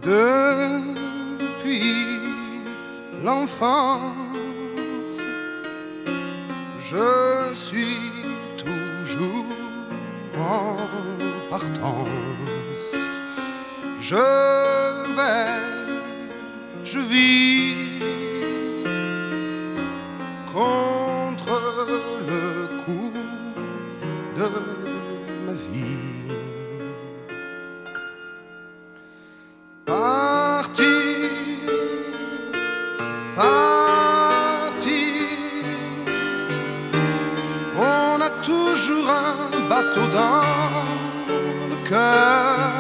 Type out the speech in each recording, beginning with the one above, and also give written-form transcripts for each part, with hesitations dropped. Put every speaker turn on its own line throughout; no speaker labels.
Depuis l'enfance, je suis toujours en partance. Je vis contre le cours de ma vie. Partir, on a toujours un bateau dans le cœur,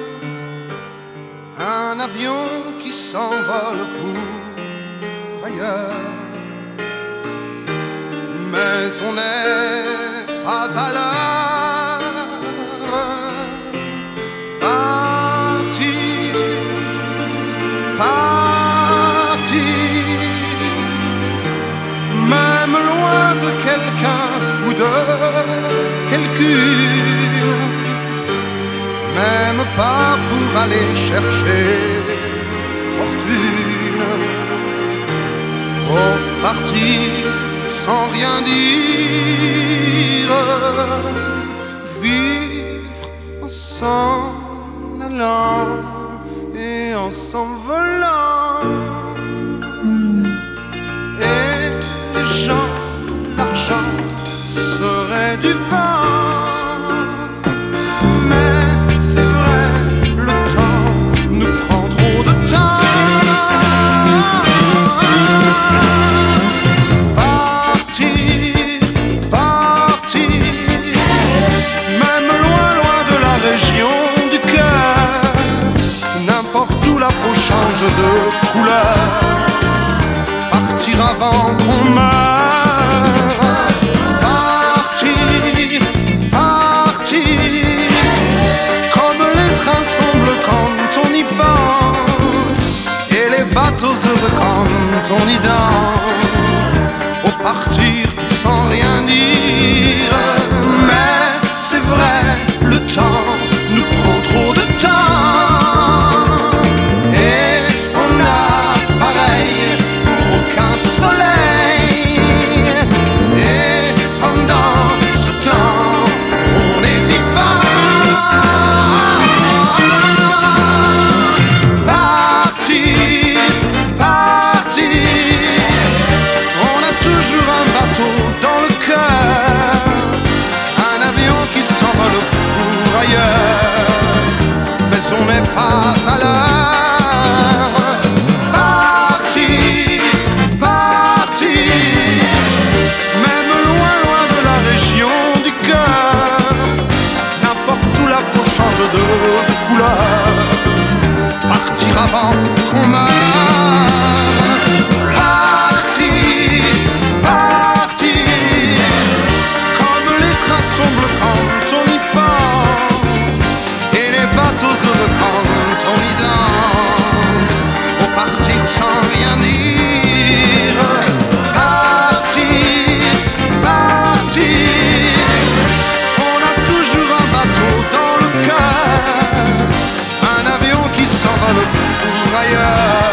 un avion qui s'envole pour ailleurs. Mais on n'est pas à l'heure. Partir, même loin de quelqu'un ou de quelqu'une, même pas pour aller chercher fortune. Oh, partir sans rien dire, vivre en s'en allant et en s'envolant. Et les gens, l'argent serait du vent. Mais c'est vrai, le temps nous prend trop de temps. Partir, même loin, loin de la région du cœur, n'importe où la peau change de couleur. Partir avant qu'on meure. Partir, comme les trains semblent quand on y pense, et les bateaux heureux quand on y danse. Au partir sans rien dire, mais c'est vrai, le temps nous prend trop de temps. Et on a pareil pour aucun soleil. Et pendant ce temps, on est vivant. Partir, on a toujours un bateau dans le cœur, un avion qui s'envole pour ailleurs, mais on n'est pas à l'heure. Partir, même loin, loin de la région du cœur, n'importe où la peau change de couleur. Partir avant qu'on meure. Partir, comme les trains semblent quand on y pense, et les bateaux heureux quand on y danse. Au partir sans rien dire. Partir, on a toujours un bateau dans le cœur, un avion qui s'envole pour ailleurs.